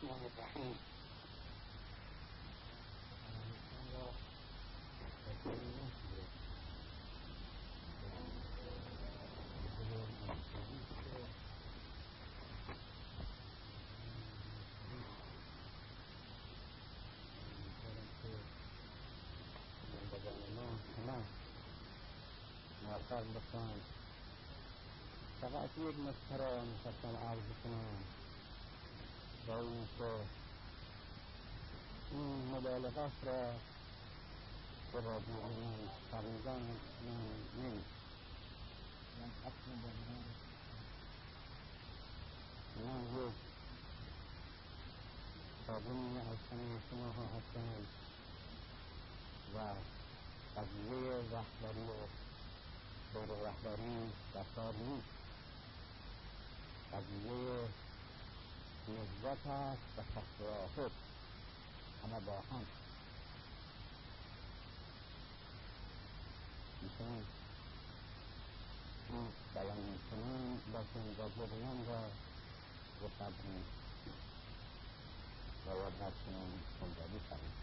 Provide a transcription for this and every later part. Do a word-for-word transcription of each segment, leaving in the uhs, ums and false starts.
الرحمن الرحیم. موفق باشم. فقط یک نکته را می‌خواستم عرض کنم و این که این مبالغات را به رادیو من تقریبا من نمی‌کنم. من اصلا به من من یک خادمی از همه شما ها هستم و قضیه رهبری و دور رهبری در کار نیست. قضیه نهضت است و تفاهم همه با هم میتونم این بیان میکنم لکن راجع من را به قدری باید هر کنم کنجابی کنم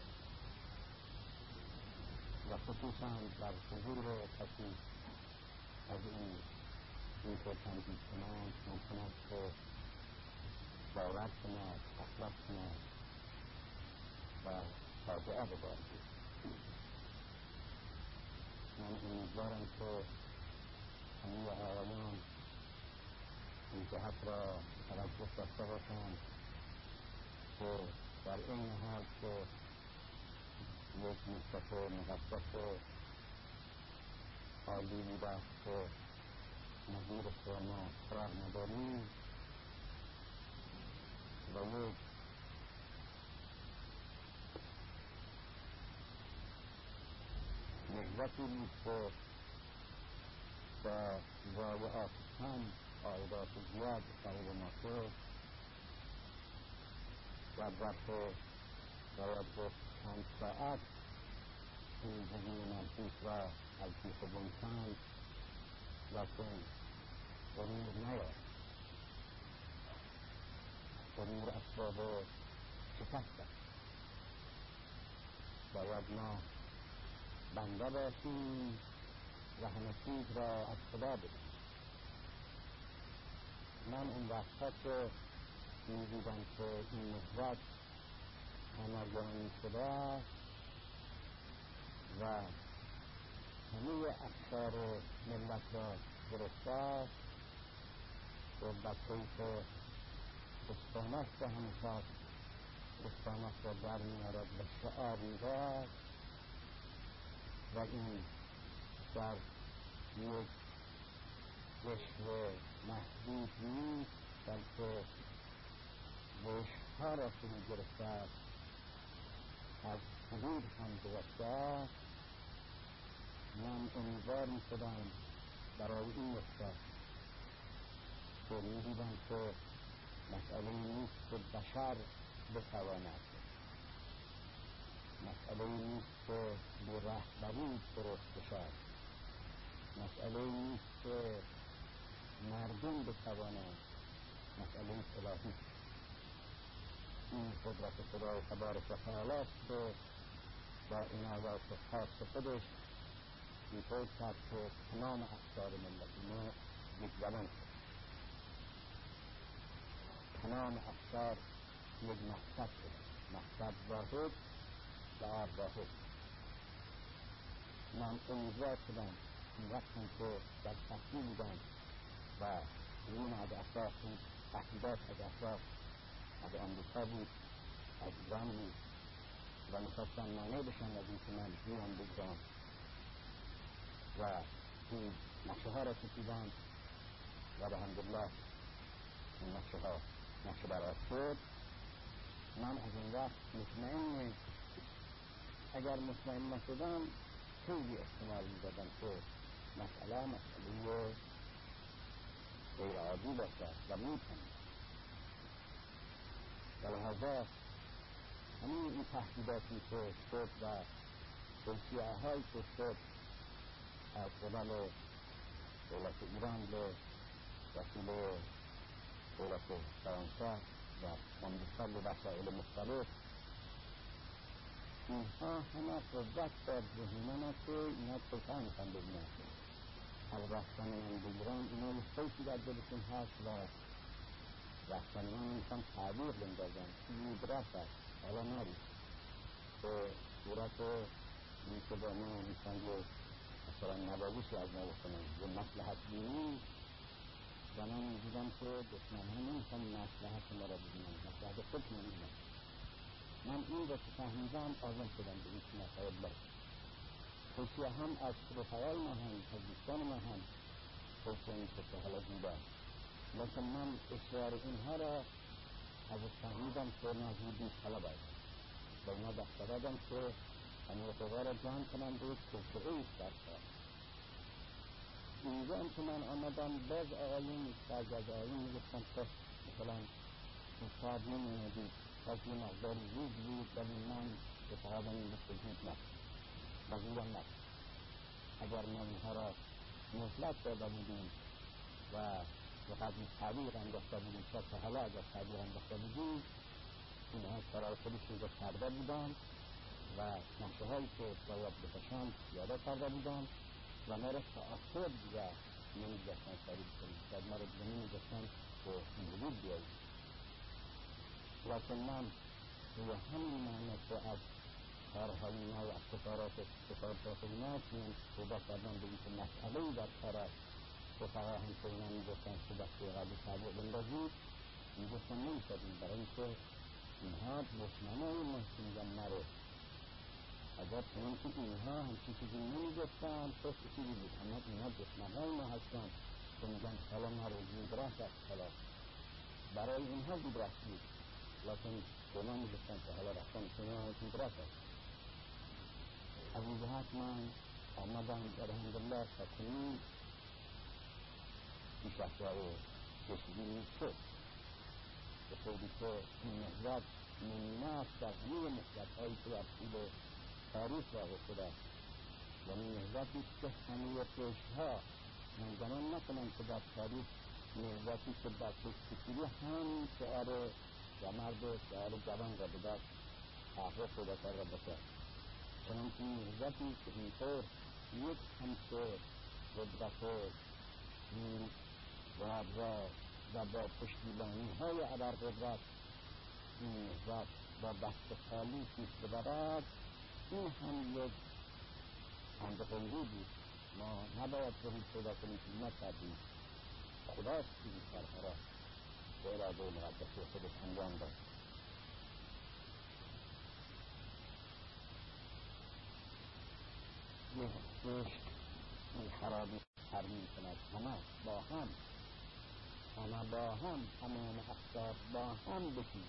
و خصوصا در حضور کسی از این این که تنجید کنند میکند که باور کند، اخلاق کند و تابعه ببارید. من امیدوارم که همه آقایان این جهت را توجه داشته باشند که در این حال که یک نسبت مقدس عالی بوده که نظیر ما قرار نداریم و یک نهضتی بود که با ضایعات هم عایدات زیاد صاحب ما شد و ظرف باید گفت چند ساعت این زمین منفوس را از بیخ بنکند لکن امور نیاد امور اسباب شکست است. باید ما بنده باشیم و همه چیز را از خدا بدیم. من اون وقتا که می‌دیدم که این نهضت همرگانی شده است و همه افکار ملت را گرفته است و بچه‌ای که استانش به همساز استانش را در میارد و شعار میدهد و این در یک رشوه محدود نیست بلکه رشوها را فرو گرفته است، از حدود هم گذشته است. من امیدوار می‌شدم برای این نکته که می‌دیدم که مسئله نیست که بشر بتواند، مسئله نیست که به رهبری درست بشد، مسئله نیست که مردم بتوانند، مسئله الهی. این قدرت خدای تبارک و تعالی است که با عنایات خاص خودش اینطور کرد که تمام افکار ملت ما یک زبان شد، تمام افکار یک مقصد شد، مقصد واحد و آر واحد. من امیدوار شدم این وقت هم که در تحصیل بودم و این از اطراف بود، تحصیلات از اطراف از امریکا بود، از ایران بود و میخواستم مانع بشن از این که من بیام بگذارم و این نقشه ها را کشیدم و الحمدلله این نقشه ها نقشه برات شد. من از این وقت مطمئن، اگر مطمئن نشدم خیلی احتمال میدادم که مسئله مسئله غیر عادی باشد و میتونم و لحظه همین این تحقیداتی که شد و توصیه هایی که شد از قبل دولت ایران به وسیله دولت فرانسه و آمریکا به وسایل مختلف، اینها همه قوت در ذهن من است که اینا کجا میخوان ببینن. از رفتن من به ایران اینا یه خیلی در دلشون هست و رفتن من میخوان تعبیر بندازن این رفت است حالا نرید به صورت این که با ما میخوان یه مثلا نوازشی از ما بکنن یه مصلحت بینی و من میدیدم که دشمن ها نمیخوان مصلحت ما را ببینن، مصلحت خود نمیدونن. من این را که فهمیدم آزم شدم به این که مسائل باید توصیه هم از رفقای ما هم از دوستان ما هم توصیه این که حالا دیدم، لیکن من اصرار اینها را از فهمیدم که نزدیک طلب است و اینا دسته دادم که امریکا را جمع کنم به یک توسعه ایست در کار. اینجا هم که من آمدم باز آقایون بعض از آقایون میگفتم که مثلا این کار نمیدید از این مقدار زود بود ولی من اتحادم این بسته زود نست بزیرم نست. اگر ما اینها را مهلت داده بودیم و وقت این تعبیر انداخته بودیم شاید که حالا اگر تعبیر انداخته بودیم اینها کارای خودشون را کرده بودم و نقشه هایی که باید بکشم یاده کرده بودم و ما را تأخر دیگر نمی‌گفتن تاریخ کنیم و ما را دیگه نمی‌گفتن که این وجود بیایید. لیکن من روی همین معنی که از کارهای اینا و از سفارات سفارات اینا چون صحبت کردن به این که مسئله‌ای در کار است رفقا هم که اینا می‌گفتن که دسته قبلی تعبیر بندازید می‌گفتن نمی‌شدیم برای اینکه اینها دشمنای محسنجان نره. اگر چنین که اینها همچی چیزی نمی‌گفتن پس چیزی بود، اما اینها دشمنای ما هستن که میگن حالا نرو زودرست است حالا برای اینها زودرست بود، لیکن به ما می‌گفتن که حالا رفتن شما زودرست است. از این جهت من آمدم الحمدلله تا کنون پیش از جای کشیدی شد به طوری که این نهضت نمونه است در همه نهضت‌هایی که در طول تاریخ واقع شده و این نهضتی که همه پیشها من گمان نکنم که در تاریخ نهضتی که در کشیدی هم شعار و مرد شعار جوان را به دست تحقیق پیدا کرده باشه، چنانکه این نهضتی که اینطور یک همچه قدرت و و با پشتیبانی های ابرقدرت این نهضت با دست خالی پیش ببرد، این هم یک اندقنگی بود. ما نباید دارید پیدا کنیم که نکردیم، خداست که این کارها را به اراده مقدس خودش انجام داد. یک عشق این خرابی ترمیم کند، همه با هم همه با هم تمام افکار با هم بشید.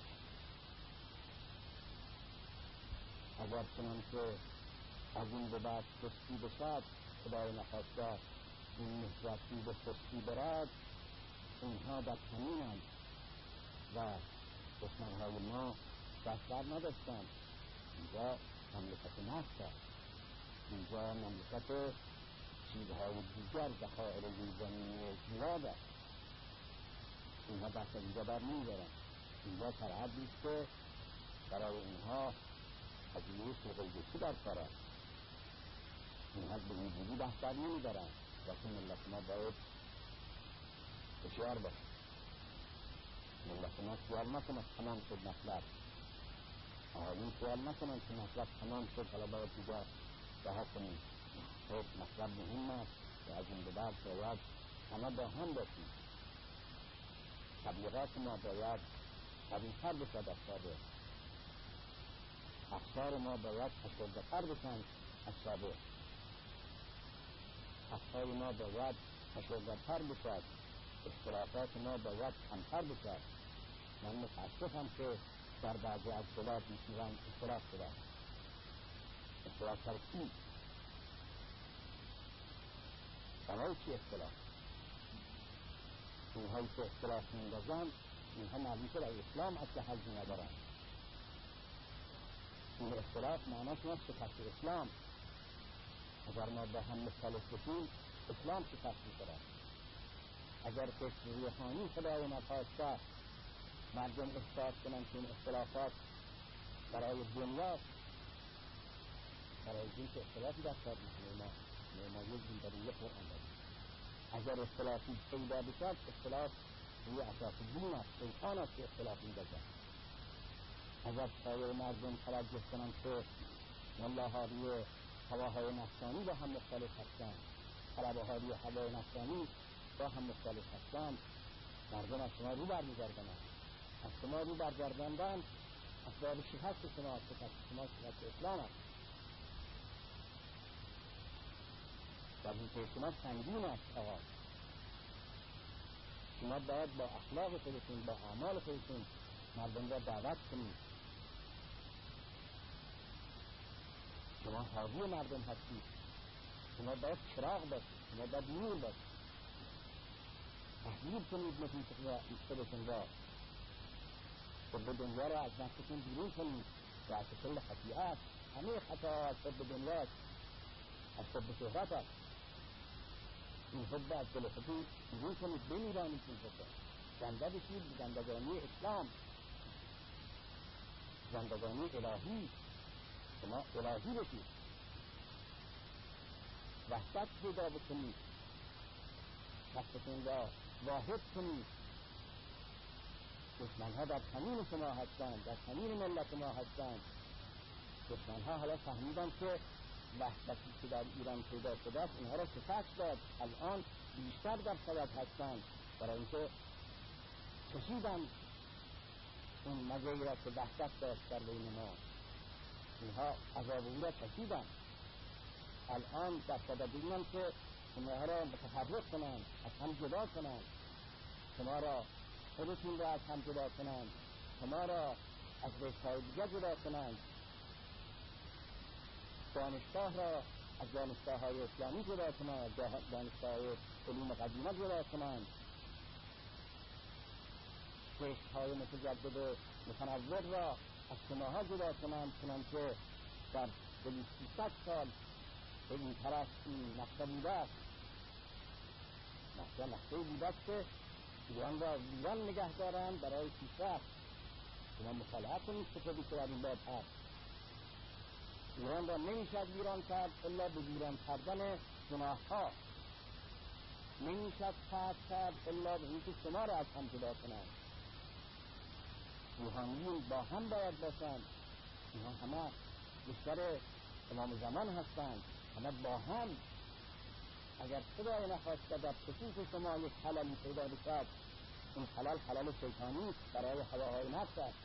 اگر چنان که از این به بعد سستی بشد خدای نخواسته این نهضتی به سستی برد، اینها در همینند و دشمنهای ما دستبر نداشتند. اینجا مملکت نفت است، اینجا مملکت چیزهای دیگر ذخایر زیرزمینی زیاد است. اینها دست از اینجا بر نمی‌دارند. اینجا سرحدی است که برای اینها هزینه سوغلگشی در کار است. اینها به این بودی دست بر نمی‌دارند، لیکن ملت ما باید هوشیار باشد. ملت ما خیال نکنند تمام شد مطلب، آقایون خیال نکنند که مطلب تمام شد حالا باید دیگر رها کنیم. خب مطلب مهم است و از این به بعد باید همه با هم باشیم. تبلیغات ما باید قوی‌تر بشد از سابق، افکار ما باید فشرده‌تر بشن از سابق، افکار ما باید فشرده‌تر بشد، اختلافات ما باید کمتر بشد. من متاسفم که در بعضی از بلاد می‌شنوم اختلاف شده. اختلاف سر چی؟ برای چی اختلاف؟ اینهایی که اختلاف می‌اندازند اینها معلوم شد از اسلام اصلا حظی ندارند. این اختلاف معناش نیست شکست اسلام. اگر ما با هم مختلف بشیم اسلام شکست می‌خورد. اگر که روحانی خدای نخواسته مردم احساس کنند که این اختلافات برای دنیا، برای دین که اختلافی در کار میکنه، ما ما یک دین داریم، یک قرآن داریم. اگر اختلافی پیدا بشد، اختلاف روی اساس دین است، شیطان است که اختلاف می‌دهد. اگر سایر مردم توجه کنند که والله روی هواهای نفسانی با هم مختلف هستند، طلبه‌ها روی هوای نفسانی با هم مختلف هستند، مردم از شما رو برمیگردند. از شما رو برگرداندن اسباب شکست شما، شکست شما شکست اسلام است. وظیفه شما سنگین است. آقا شما باید با اخلاق خودتون، با اعمال خودتون مردم را دعوت کنید. شما حاوی مردم هستید. شما باید چراغ باشید، شما باید نور باشید. تحلیل کنید نفیس خودتون را، حب دنیا را از نفستون بیرون کنید. و از کل خطیئت، همه خطا از حب دنیا است، از حب شهرت است. این حب از دل خودتون بیرون کنید، بمیرانید این حب. زنده بشید زندگانی اسلام، زندگانی الهی. شما الهی بشید، وحدت پیدا بکنید، خستتون را واحد کنید. دشمنها در کمین شما هستند، در کمین ملت ما هستند. دشمنها حالا فهمیدن که وحدتی که در ایران پیدا شده است اینها را شکست داد. الان بیشتر در صدد هستند برای اینکه کشیدن اون مزهی را که وحدت داشت در بین ما. اینها عذاب او را کشیدن. الان در صدد اینند که شما را متفرق کنند، از هم جدا کنند، شما را خودتون را از هم جدا کنند، شما را از رشته‌های دیگر جدا کنند، دانشگاه را از دانشگاه‌های اسلامی جدا کنند، دانشگاه‌های علوم قدیمه جدا کنند، رشته‌های متجدد متنوع را از شماها جدا کنند، چنانکه در دویست سال به این طرف این نقشه بوده است. نقشه نقشه بوده است که ایران را ویران نگه دارند برای پیشرفت. شما مطالعه کنید که خودی که در این باب هست. ایران را نمیشد ویران کرد الا به ویران کردن گناه‌ها. نمیشد فتح کرد الا به اینکه شما را از هم جدا کنند. روحانیون با هم باید باشند. اینها همه بیشتر امام زمان هستند، همه با هم. اگر خدای نخواسته در خصوص شما یک خللی پیدا بشد، این خلل خلل شیطانی است، برای هواهای نفس است.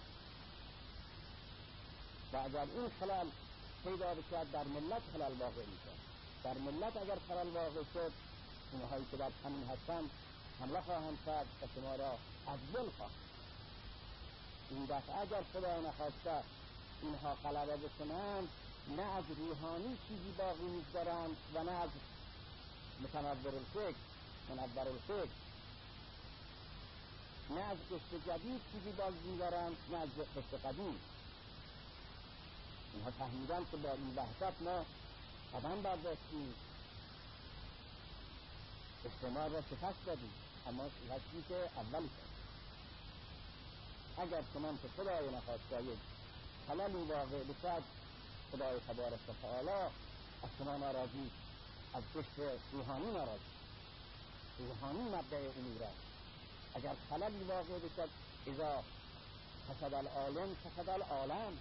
و اگر این خلل پیدا بشد در ملت خلل واقع میشد. در ملت اگر خلل واقع شد، اونهایی که در همین هستند حمله خواهند کرد و شما را از بن خواهند. این دفعه اگر خدای نخواسته اینها غلبه بکنند، نه از روحانی چیزی باقی می‌گذارند و نه از متنور الفکر، منور الفکر، نه از قصد جدید چیزی باقی می‌گذارند، نه از قصد قدیم. اینها فهمیدند که با این وحدت ما قدم برداشتیم، استعمار را شکست دادیم، اما شکستی که اولی شد. اگر چنان که خدای نخواسته یک خللی واقع بشد، خدای تبارک و تعالی از شما ناراضی، از قشر روحانی ناراضی. روحانی مبدأ امور است. اگر خللی واقع بشد، اذا فسد العالم فسد العالم.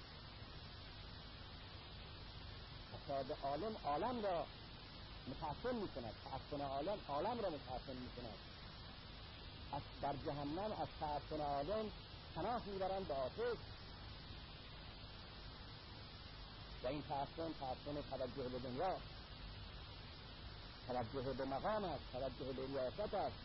فساد عالم عالم را متعفن می کند، تعفن عالم عالم را متعفن می کند. از در جهنم از تعفن عالم پناه می برند به آتش. و این تعفن تعفن توجه به دنیا، توجه به مقام است، توجه به ریاست است.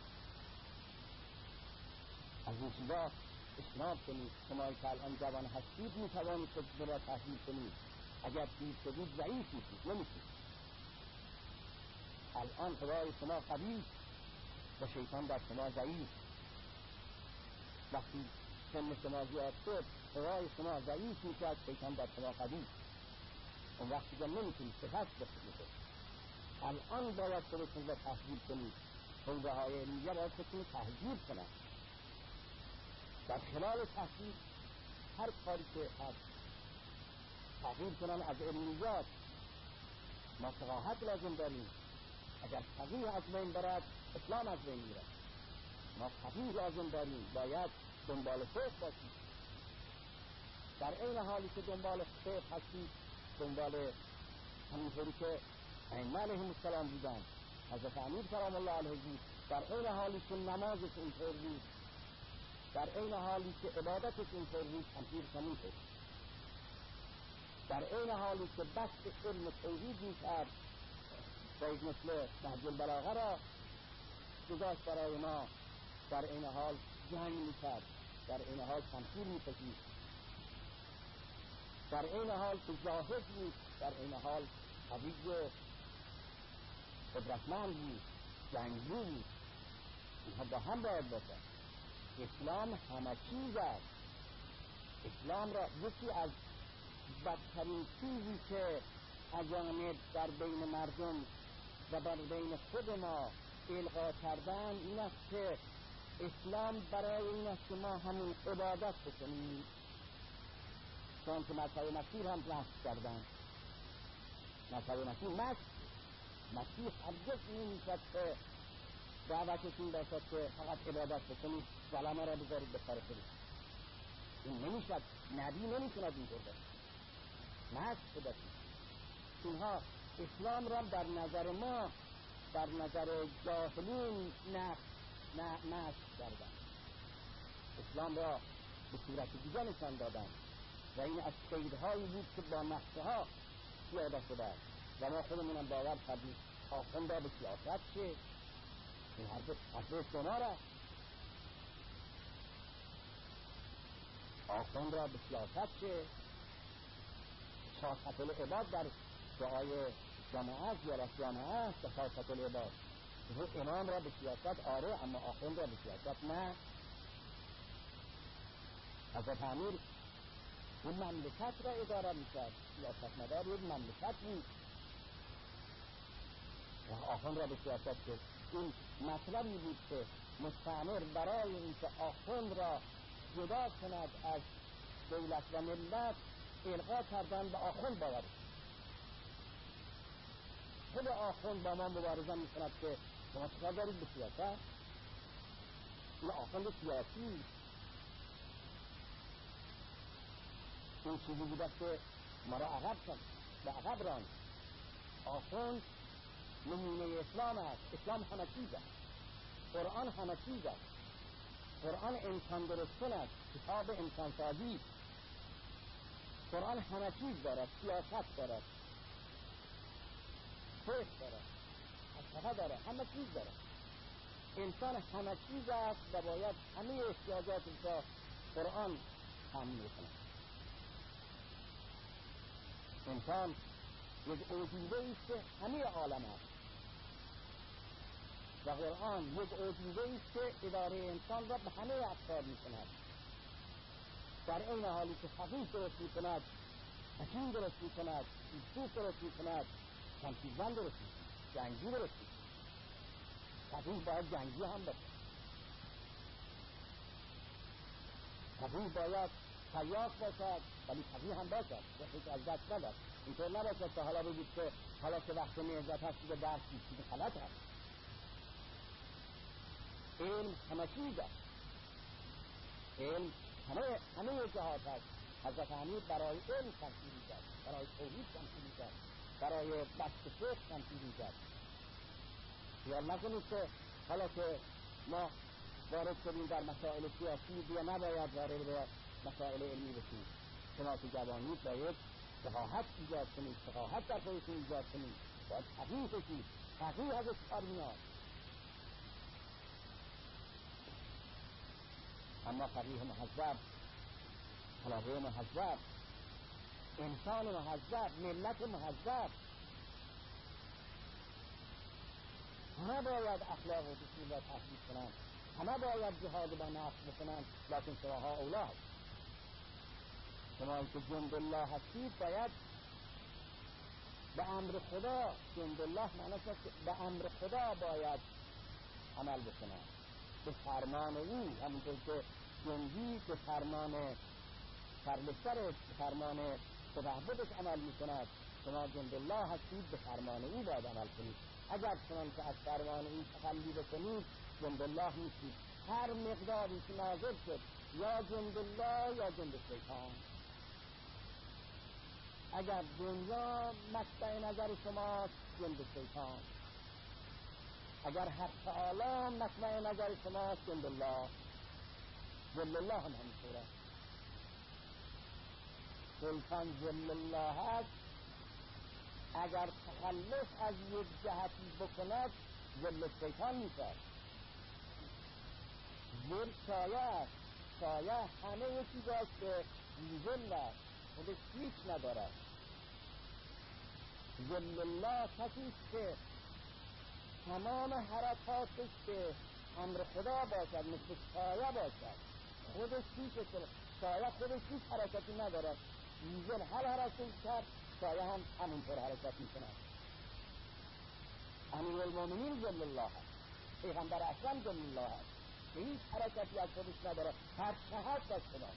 از این چیزا اجتناب کنید. شما که الان جوان هستید می توانید خودتون را تحلیل کنید. اگر پیر شدید ضعیف میشید، نمیشید. الان خدای شما قوی و شیطان در شما ضعیف. وقتی سن شما زیاد شد، خدای شما ضعیف میشد، شیطان در شما قوی. اون وقتی که نمیتونید شکست بخورید. الان باید خودتون را تحلیل کنید. حوزه های علمیه باید خودتون تحلیل کنند. در خلال تحقیق هر کاری که هست تغییر کنن از علمیات. ما فقاهت لازم داریم. اگر فقیه از بین برد اسلام از بین میرد. ما فقیه لازم داریم، باید دنبال فقه باشیم. در این حالی که دنبال فقه هستیم، دنبال همینطوری که ائمه علیهم السلام بودن، حضرت امیر کرام الله علیه بود، در این حالی که نمازش اینطور بود، در این حالی که عبادتش اینطور بود، همطور همینطور، در این حالی که بحث علم توحید میکرد، باید مثل نهج البلاغه را گذاشت برای ما، در این حال جنگ میکرد، در این حال تمثیل میکشید، در این حال که جاهد بود، در این حال قوی و قدرتمند بود، جنگجو بود. اینها با هم باید باشد. اسلام همه چیز است. اسلام را یکی از بدترین چیزی که از جانب در بین مردم و در بین خود ما القا کردن این است که اسلام برای این است که ما همون عبادت بکنیم، چون که مذهب مسیح هم نفس کردن. مذهب مسیح مست مسیح هرگز نمیشد که دعوتشون باشد که فقط عبادت بکنید ظلمه را بذارید به سر خودید. این نمیشد. نبی نمیتوند اینطور باشد. مست باشید. اینها اسلام را در نظر ما، در نظر جاهلین نه نه مست کردن. اسلام را به صورت دیگر نشان دادن و این از قیدهایی بود که با نقشه ها پیاده شده است و ما خودمونم باور کردیم. آخوند را به سیاست چه؟ این حرف شما را آخوند را به سیاست چه؟ سیاست العباد در جای جامعه یا رس جامعه است به سیاست العباد. امام را به سیاست آره، اما آخوند را به سیاست نه. حضرت امیر این مملکت را اداره میکرد، سیاست مدار یک مملکت بود و آخوند را به سیاست کرد. این مطلبی بود که مستعمر برای اینکه آخوند را جدا کند از دولت و ملت القا کردن به آخوند باید. خود آخوند با ما مبارزه میکند که شما چکار دارید به سیاست؟ این آخوند سیاسی این چیزی بوده که ما را عقب کن به عقب راند. آخوند نمونه اسلام است. اسلام همه چیز است. قرآن همه چیز است. قرآن انسان درست کن است. کتاب انسان سازی. قرآن همه چیز دارد. سیاست دارد، فقه دارد، فلسفه دارد، همه چیز دارد. انسان همه چیز است و باید همه احتیاجات را قرآن تامین کند. انسان یک عجیبه است که همه عالم است و قرآن یک عجیبه است که اداره انسان را به همه افکار می کند. در این حالی که فقیه درست می کند، حکیم درست می کند، فیلسوف درست می کند، تنفیذن درست می کند، جنگی درست می کند. فقیه باید جنگی هم باشه. فقیه باید خیاط باشد ولی فقیه هم باشد، هیچ از دست ندارد. اینطور نباشد که حالا بگید که حالا که وقت نهضت هست دیگه درس چیز غلط هست. علم همه چیز است. علم همه همه جهات هست. حضرت امیر برای علم تمثیل کرد، برای توحید تمثیل کرد، برای بحث فقه تمثیل کرد. خیال نکنید که حالا که ما وارد شدیم در مسائل سیاسی دیگه نباید وارد به مسائل علمی بشیم. شما که جوانید باید فقاهت ایجاد کنید، فقاهت در خودتون ایجاد کنید، باید فقیه بشید. فقیه از کار میاد. اما فقیه مهذب، خلاقه مهذب، انسان مهذب، ملت مهذب، همه باید اخلاق و اصول را تحقیق کنند، همه باید جهاد با نفس بکنند، لکن شماها اولا هست. شما که جند الله هستید باید به امر خدا، جند الله معنی است که به امر خدا باید عمل بکنند، به فرمان او. همونطور که جندی به فرمان سرلشکرش به فرمان تبهبدش عمل میکند، شما جند الله هستید، به فرمان او باید عمل کنید. اگر چنان که از فرمان او تخلی بکنید جند الله نیستید. هر مقداری که نازل شد یا جند الله یا جند شیطان. اگر دنیا مقطع نظر شماست جند شیطان، اگر حق تعالی مقطع نظر شماست جند الله. جند الله هم همینطور است. سلطان جند الله هست، اگر تخلف از یک جهتی بکند جند شیطان میشد. ظل سایه است، سایه همه یکی باید که ظل است، خودش هیچ ندارد. ظل الله کسی که تمام حرکاتش که امر خدا باشد، مثل سایه باشد، خودش هیچ سایه خودش هیچ حرکتی ندارد. ظل هر حرکت کرد سایه هم همونطور حرکت میکند. امیرالمومنین ظل الله هست، پیغمبر اکرم ظل الله هست که هیچ حرکتی از خودش نداره، هر چه هست از خدا.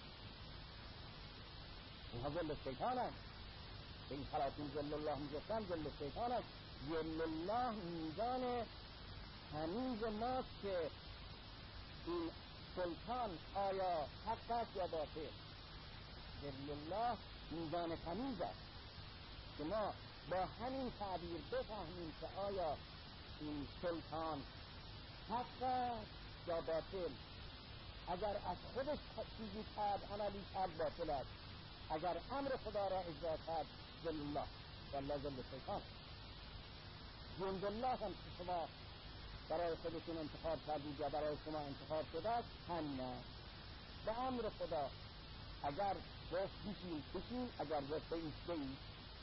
اینها ظل شیطان هست. به این خلاصین ظل الله میگفتن ظل شیطان هست. ظل الله میزان تمیز ماست که این سلطان آیا حق است یا باطل. ظل الله میزان تمیز است که ما با همین تعبیر بفهمیم که آیا این سلطان حق است یا باطل. اگر از خودش چیزی کرد عملی کرد باطل است، اگر امر خدا را اجرا کرد ظل الله والله ظل شیطان. جند الله هم که شما برای خودتون انتخاب کردید یا برای شما انتخاب شده است همین است. به امر خدا اگر گفت بشین بشین، اگر گفت بایست بایست.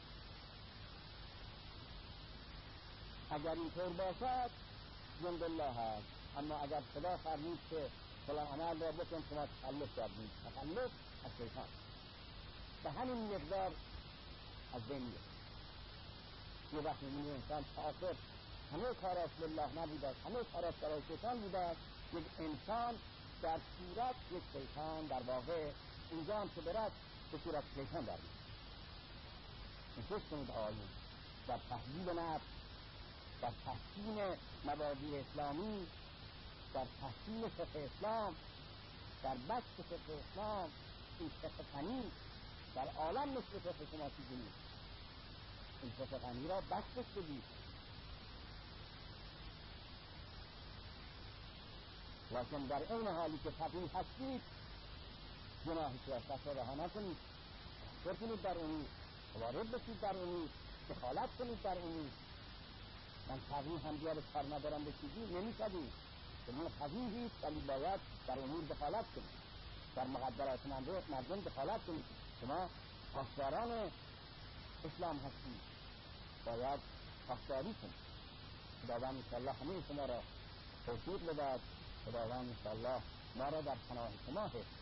اگر اینطور باشد جند الله هست. اما اگر خدا فرمود که فلان عمل را بکن شما تخلف کردید، تخلف از شیطان. به همین مقدار از بینیه یه وقت می‌بینی انسان آخر همه کاراش لله نبوده، همه کاراش برای شیطان بوده. یک انسان در صورت یک شیطان در واقع اینجا هم که برد به صورت شیطان در میاد. نشست کنید آیون در تحلیل نفس، در تحسین مبادی اسلامی، در تحسین فقه اسلام، در بحث فقه اسلام. این فقه غنی در عالم مثل فقه شما چیزی نیست. این فقه غنی را بحثش بدید. لیکن در این حالی که فقیه هستید گناه سیاست را رها نکنید، تأثیر کنید در امور، وارد بشید در امور، دخالت کنید در امور. من فقیه هم بیاد کار ندارم به چیزی نمی‌شدید. شما فقیهید ولی باید در امور دخالت کنید، در مقدرات مردم دخالت کنید. شما پاسداران اسلام هستید، باید پاسداری کنید. خداوند انشاءالله همه شما را توفیق بدهد. خداوند انشاءالله ما را در پناه شما حفظ